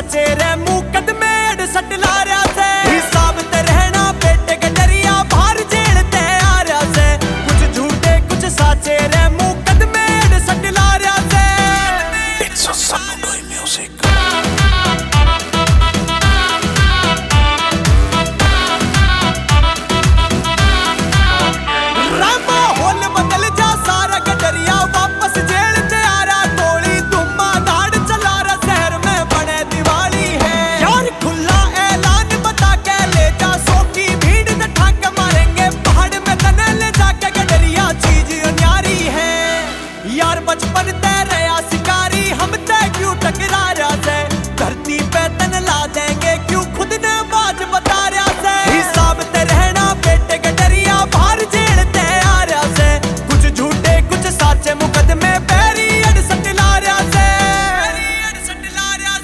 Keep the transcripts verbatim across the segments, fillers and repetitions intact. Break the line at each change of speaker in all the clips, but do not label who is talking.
साचे रे मुकदमे अड़सठ लारा से हिसाब ते रहना बेटे गडरिया बाहर जेल ते आ रहा से कुछ झूठे कुछ साचे रे मुकदमे अड़सठ लारा से It's a Samurai music यार बचपन तय रहा शिकारी हम तय क्यों टकरा रहा से धरती पे तन ला देंगे क्यों खुद ने बाज बता रहा से हिसाब ते रहना बेटे गडरिया बाहर जेल ते आ रहा से कुछ झूठे कुछ साचे मुकदमे पैरी अड़सठ ला रहा से अड़सठ ला रहा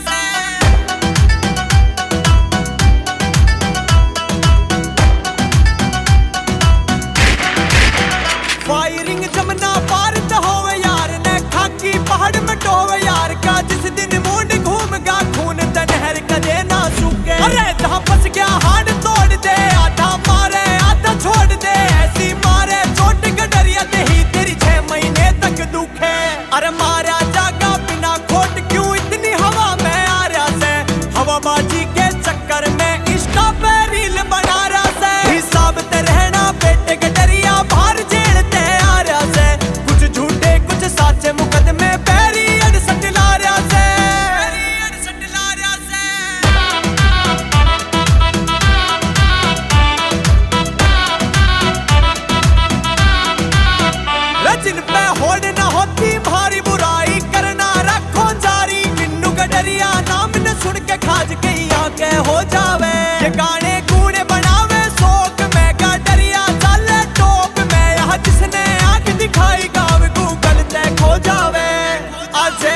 से फायरिंग जमना पार तो हो पहाड़ में टोवे यार का जिस दिन मुंड घूमगा खून तनहर कदे ना सूखे अरे जहां फंस गया हाथ तोड़ दे आधा मारे आधा छोड़ दे ऐसी मारे चोट गडरिया ते ही तेरी छह महीने तक दुखे अरे मारा जागा बिना खोट क्यों इतनी हवा में आ रहा से हवाबाजी के चक्कर में इंस्टा पे रील बना रहा से हिसाब ते रहना बेटे गडरिया बाहर जेल ते आ रहा से कुछ झूठे कुछ साचे मुकदमे जिन पे होड़ ना होती भारी बुराई करना रखो जारी किन्नू गडरिया नाम न सुन के खाज के आके हो जावे ये गाने कूड़े बनावे शोक में गडरिया चले टॉप में यहाँ जिसने आंख दिखाई गाँव गूगल ते खो जावे आज